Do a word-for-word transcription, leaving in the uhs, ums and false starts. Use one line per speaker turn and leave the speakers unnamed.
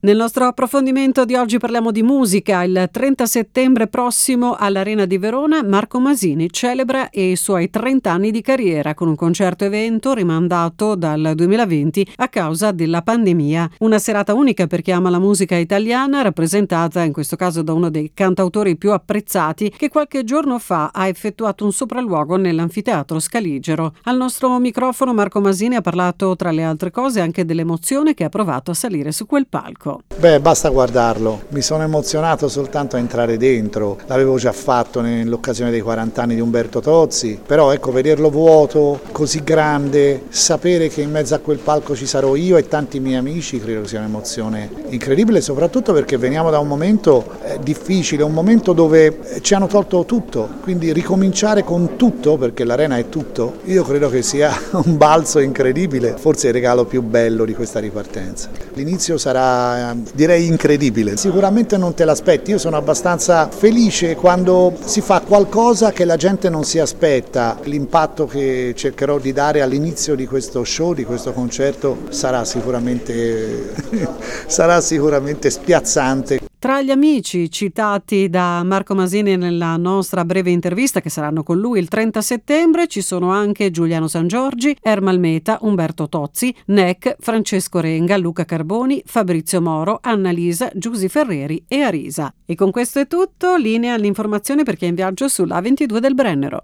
Nel nostro approfondimento di oggi parliamo di musica. Il trenta settembre prossimo all'Arena di Verona Marco Masini celebra i suoi trenta anni di carriera con un concerto evento rimandato dal duemilaventi a causa della pandemia. Una serata unica per chi ama la musica italiana, rappresentata in questo caso da uno dei cantautori più apprezzati, che qualche giorno fa ha effettuato un sopralluogo nell'Anfiteatro Scaligero. Al nostro microfono Marco Masini ha parlato, tra le altre cose, anche dell'emozione che ha provato a salire su quel palco.
Beh, basta guardarlo, mi sono emozionato soltanto a entrare dentro, l'avevo già fatto nell'occasione dei quaranta anni di Umberto Tozzi, però ecco, vederlo vuoto, così grande, sapere che in mezzo a quel palco ci sarò io e tanti miei amici, credo sia un'emozione incredibile, soprattutto perché veniamo da un momento eh, difficile, un momento dove ci hanno tolto tutto, quindi ricominciare con tutto, perché l'Arena è tutto, io credo che sia un balzo incredibile, forse il regalo più bello di questa ripartenza. L'inizio sarà direi incredibile, sicuramente non te l'aspetti, io sono abbastanza felice quando si fa qualcosa che la gente non si aspetta, l'impatto che cercherò di dare all'inizio di questo show, di questo concerto sarà sicuramente, sarà sicuramente spiazzante.
Tra gli amici citati da Marco Masini nella nostra breve intervista, che saranno con lui il trenta settembre, ci sono anche Giuliano Sangiorgi, Ermal Meta, Umberto Tozzi, Neck, Francesco Renga, Luca Carboni, Fabrizio Moro, Annalisa, Giusy Ferreri e Arisa. E con questo è tutto, linea all'informazione per chi è in viaggio sull'A ventidue del Brennero.